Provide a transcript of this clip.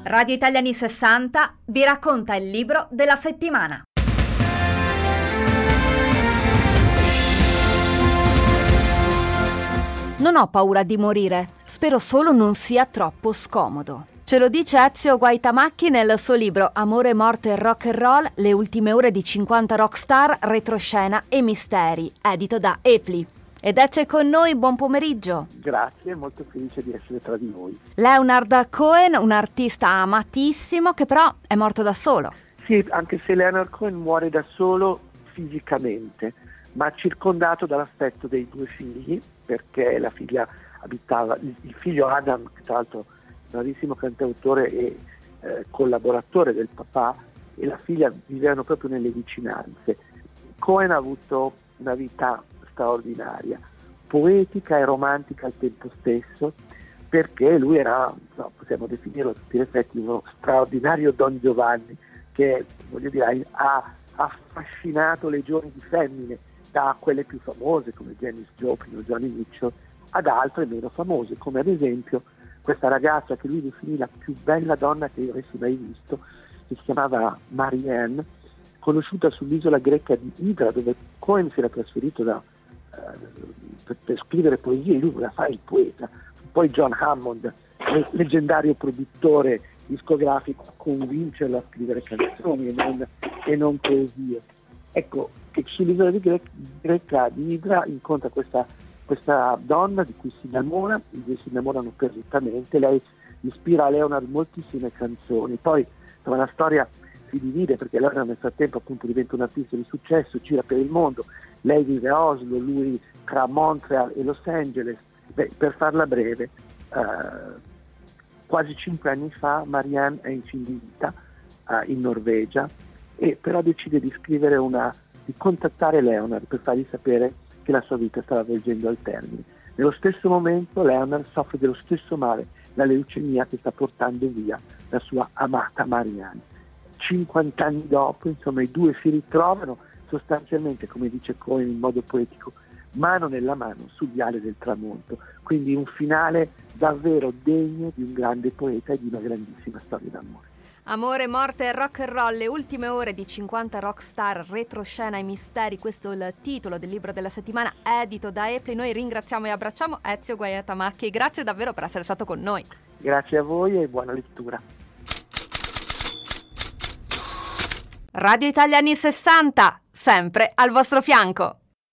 Radio Italia anni 60 vi racconta il libro della settimana. Non ho paura di morire, spero solo non sia troppo scomodo. Ce lo dice Ezio Guaitamacchi nel suo libro Amore, morte e rock and roll, le ultime ore di 50 rockstar, retroscena e misteri, edito da Epli. Ed Ezio è con noi, buon pomeriggio. Grazie, molto felice di essere tra di voi. Leonard Cohen, un artista amatissimo che però è morto da solo. Sì, anche se Leonard Cohen muore da solo fisicamente, ma circondato dall'affetto dei due figli, perché la figlia abitava, il figlio Adam, che tra l'altro bravissimo cantautore e collaboratore del papà, e la figlia vivevano proprio nelle vicinanze. Cohen ha avuto una vita straordinaria, poetica e romantica al tempo stesso, perché lui era, possiamo definirlo a tutti gli effetti, uno straordinario Don Giovanni che, voglio dire, ha affascinato legioni di femmine, da quelle più famose come Janis Joplin o Joni Mitchell ad altre meno famose, come ad esempio questa ragazza che lui definì la più bella donna che io avessi mai visto, che si chiamava Marianne, conosciuta sull'isola greca di Hydra, dove Cohen si era trasferito per scrivere poesie, e lui voleva fare il poeta. Poi John Hammond, leggendario produttore discografico, a convincerlo a scrivere canzoni e non poesie. Ecco, che sull'isola greca di Hydra incontra questa donna di cui si innamora, i due si innamorano perdutamente, lei ispira a Leonard moltissime canzoni. Poi la storia si divide, perché Leonard nel frattempo appunto diventa un artista di successo, gira per il mondo, lei vive a Oslo, lui tra Montreal e Los Angeles. Per farla breve, quasi 5 anni fa Marianne è in fin di vita in Norvegia, e però decide di contattare Leonard per fargli sapere che la sua vita stava volgendo al termine. Nello stesso momento Leonard soffre dello stesso male, la leucemia, che sta portando via la sua amata Marianne. 50 anni dopo, insomma, i due si ritrovano sostanzialmente, come dice Cohen in modo poetico, mano nella mano sul viale del tramonto. Quindi un finale davvero degno di un grande poeta e di una grandissima storia d'amore. Amore, morte e rock and roll, le ultime ore di 50 rockstar, retroscena e misteri, questo è il titolo del libro della settimana, edito da Epli. Noi ringraziamo e abbracciamo Ezio Guaitamacchi, grazie davvero per essere stato con noi. Grazie a voi e buona lettura. Radio Italia anni 60, sempre al vostro fianco.